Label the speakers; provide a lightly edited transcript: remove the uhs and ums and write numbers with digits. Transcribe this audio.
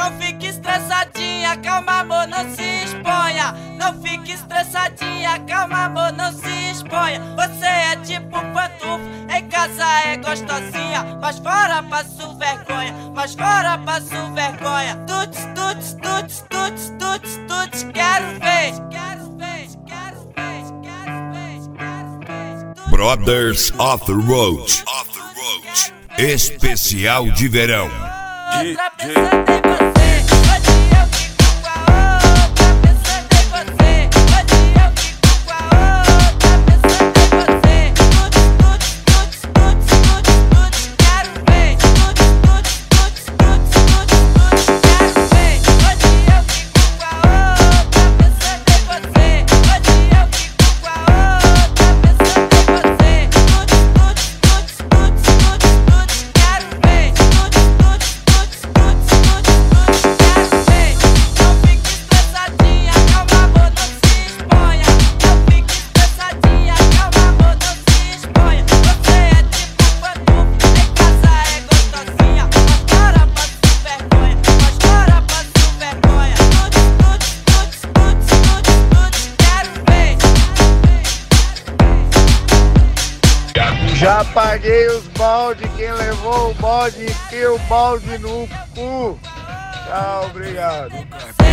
Speaker 1: Não fique estressadinha, calma amor, não se exponha. Não fique estressadinha, calma amor, não se exponha. Você é tipo pantufo, em casa é gostosinha, mas fora passo vergonha, mas fora passo vergonha. Tuts, tuts, tuts, tuts, tuts, tuts, quero ver, quero ver, quero ver, quero ver, quero ver.
Speaker 2: Brothers of the Road, especial de verão.
Speaker 1: Outra pensando em você, hoje eu fico com a outra pensando em você, hoje eu fico com a outra pensando em você. Tuts, tuts, tuts, tuts, tuts, tuts, quero ver. Tuts, tuts, tuts, tuts, tuts, tuts, quero ver. Hoje eu fico com a outra pensando em você, hoje eu fico com a outra pensando em você. Tuts, tuts, tuts, tuts, tuts, tuts, quero ver. Tuts, tuts, tuts, tuts, tuts, tuts, quero ver. Não fique estressadinha, calma amor, não se exponha. Não fique estressadinha, calma amor, não se exponha. Você é tipo pantufo, em casa é gostosinha, mas fora passo vergonha, mas fora passo vergonha. Tuts, tuts, tuts, tuts, tuts, tuts, quero ver.
Speaker 3: Já paguei os balde, quem levou o balde, enfia o balde no cu. Tchau, obrigado.